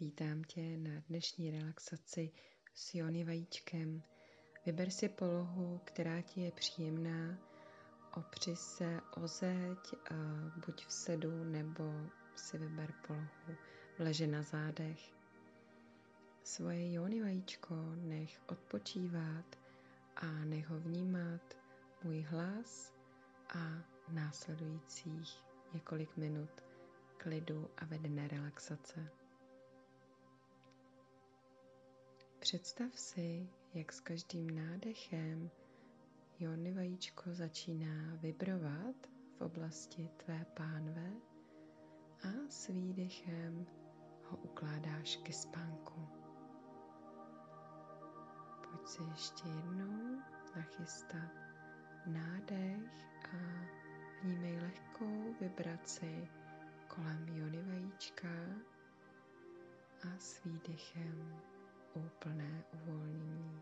Vítám tě na dnešní relaxaci s jóny vajíčkem. Vyber si polohu, která ti je příjemná. Opři se o zeď, buď v sedu, nebo si vyber polohu leže na zádech. Svoje jóny vajíčko nech odpočívat a nech ho vnímat můj hlas a následujících několik minut klidu a vedené relaxace. Představ si, jak s každým nádechem jóny vajíčko začíná vibrovat v oblasti tvé pánve a s výdechem ho ukládáš ke spánku. Pojď si ještě jednou nachystat nádech a vnímej lehkou vibraci kolem jóny vajíčka a s výdechem úplné uvolnění.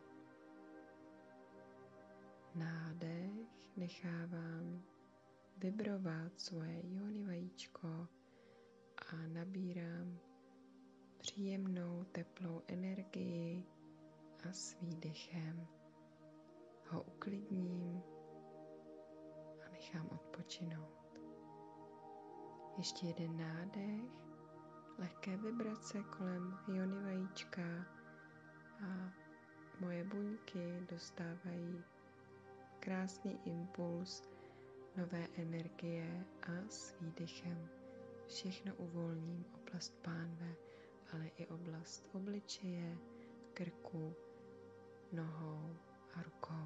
Nádech nechávám vibrovat svoje jóny vajíčko a nabírám příjemnou teplou energii a s výdechem ho uklidním a nechám odpočinout. Ještě jeden nádech, lehké vibrace kolem jóny vajíčka a moje buňky dostávají krásný impuls nové energie a s výdechem všechno uvolním, oblast pánve, ale i oblast obličeje, krku, nohou a rukou.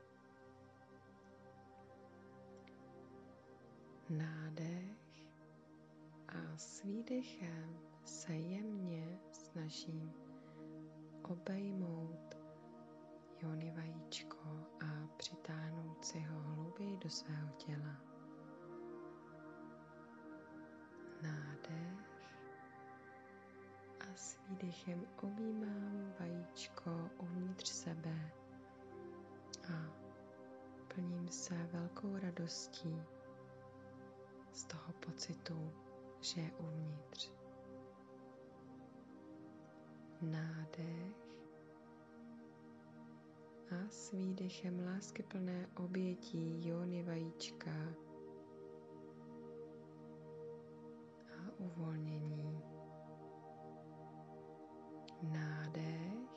Nádech a s výdechem se jemně snažím obejmout jóny vajíčko a přitáhnout si ho hlouběji do svého těla. Nádech a s výdechem objímám vajíčko uvnitř sebe a plním se velkou radostí z toho pocitu, že je uvnitř. Nádech a s výdechem láskyplné obětí jóny vajíčka a uvolnění. Nádech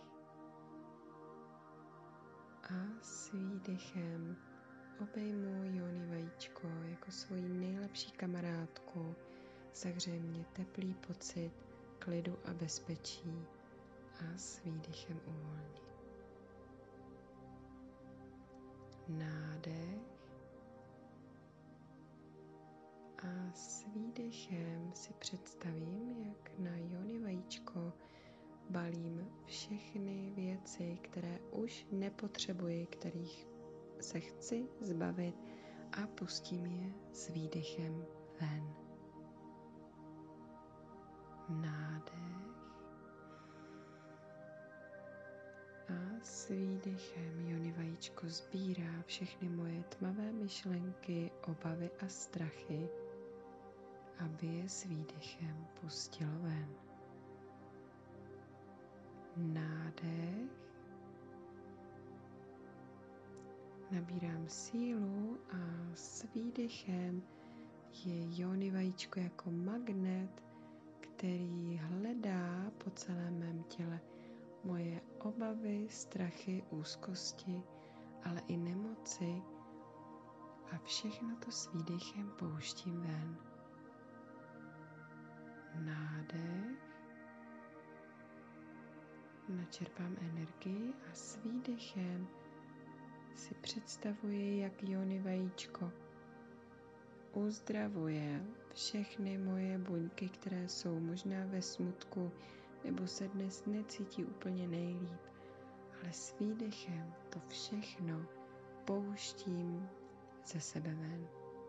a s výdechem obejmu jóny vajíčko jako svoji nejlepší kamarádku, zahřeje mě teplý pocit klidu a bezpečí a s výdechem uvolní. Nádech a s výdechem si představím, jak na jóny vajíčko balím všechny věci, které už nepotřebuji, kterých se chci zbavit a pustím je s výdechem ven. Nádech a s výdechem jóny vajíčko sbírá všechny moje tmavé myšlenky, obavy a strachy, aby je s výdechem pustilo ven. Nádech. Nabírám sílu a s výdechem je jóny vajíčko jako magnet, který hledá po celém mém těle moje obavy, strachy, úzkosti, ale i nemoci a všechno to s výdechem pouštím ven. Nádech. Načerpám energii a s výdechem si představuji, jak jóny vajíčko uzdravuje všechny moje buňky, které jsou možná ve smutku nebo se dnes necítí úplně nejlíp, ale s výdechem to všechno pouštím ze sebe ven.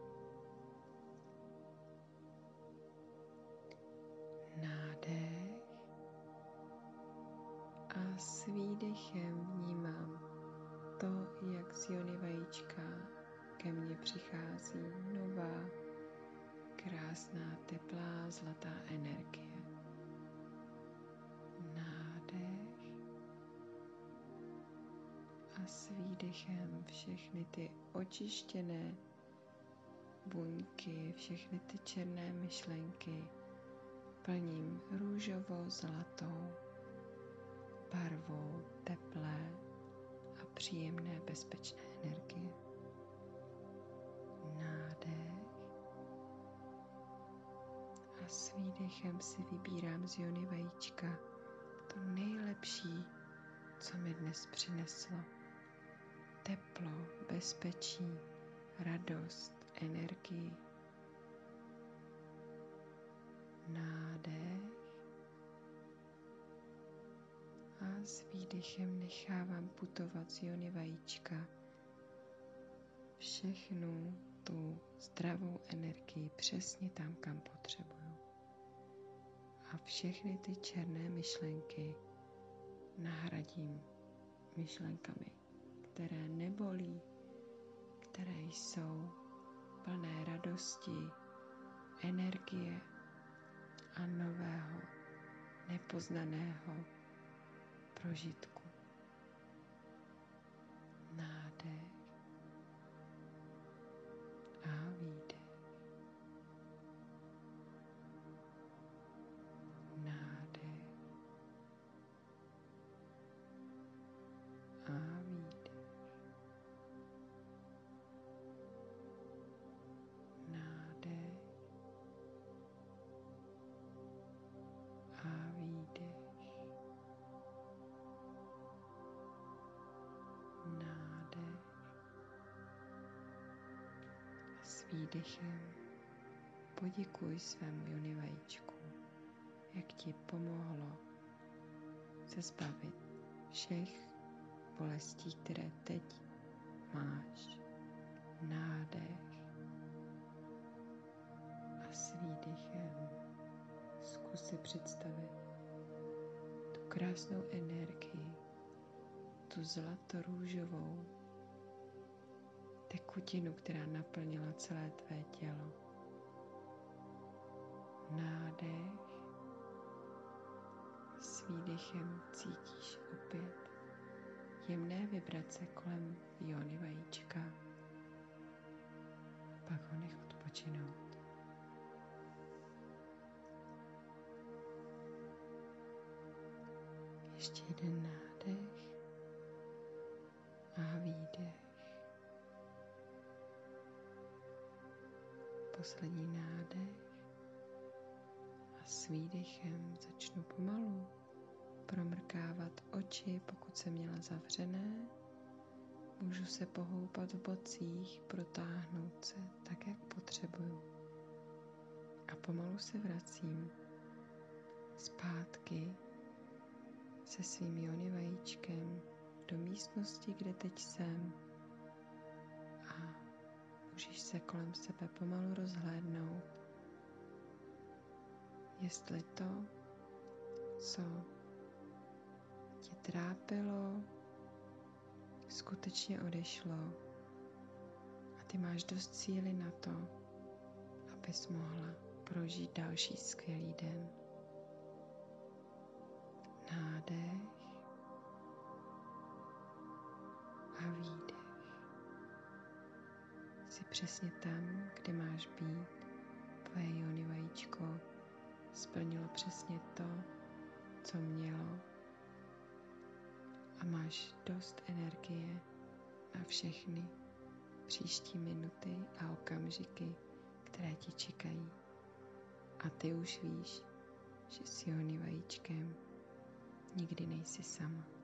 Nádech a s výdechem vnímám to, jak z jóny vajíčka ke mně přichází nová, krásná, teplá, zlatá energie. A s výdechem všechny ty očištěné buňky, všechny ty černé myšlenky plním růžovo-zlatou barvou teplé a příjemné bezpečné energie. Nádech. A s výdechem si vybírám z jóny vajíčka to nejlepší, co mi dnes přineslo. Teplo, bezpečí, radost, energii. Nádech. A s výdechem nechávám putovat z jóny vajíčka všechnu tu zdravou energii přesně tam, kam potřebuju. A všechny ty černé myšlenky nahradím myšlenkami, které nebolí, které jsou plné radosti, energie a nového, nepoznaného prožitku. Nádech a výdech. Nádech a výdech. Nádech a výdech. Nádech. A s výdechem poděkuj svému jóny vajíčku, jak ti pomohlo se zbavit všech bolestí, které teď máš. Nádech. A s výdechem zkus si představit tu krásnou energii, tu zlatorůžovou tekutinu, která naplnila celé tvé tělo. Nádech. S výdechem cítíš opět jemné vibrace kolem jóny vajíčka. Pak ho nech odpočinout. Ještě jeden nádech a výdech. Poslední nádech a s výdechem začnu pomalu promrkávat oči, pokud jsem měla zavřené. Můžu se pohoupat v bocích, protáhnout se tak, jak potřebuju. A pomalu se vracím zpátky se svým jóny vajíčkem do místnosti, kde teď jsem. A můžeš se kolem sebe pomalu rozhlédnout, jestli to, co tě trápilo, skutečně odešlo a ty máš dost síly na to, abys mohla prožít další skvělý den. Nádech a výdech. Jsi přesně tam, kde máš být. Tvoje jóny vajíčko splnilo přesně to, co mělo, a máš dost energie na všechny příští minuty a okamžiky, které ti čekají. A ty už víš, že s jóny vajíčkem nikdy nejsi sama.